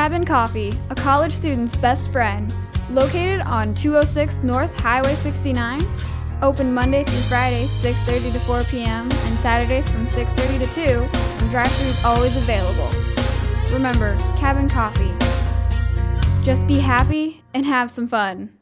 Cabin Coffee, a college student's best friend, located on 206 North Highway 69, open Monday through Friday, 6:30 to 4 p.m., and Saturdays from 6:30 to 2, and drive-thru is always available. Remember, Cabin Coffee. Just be happy and have some fun.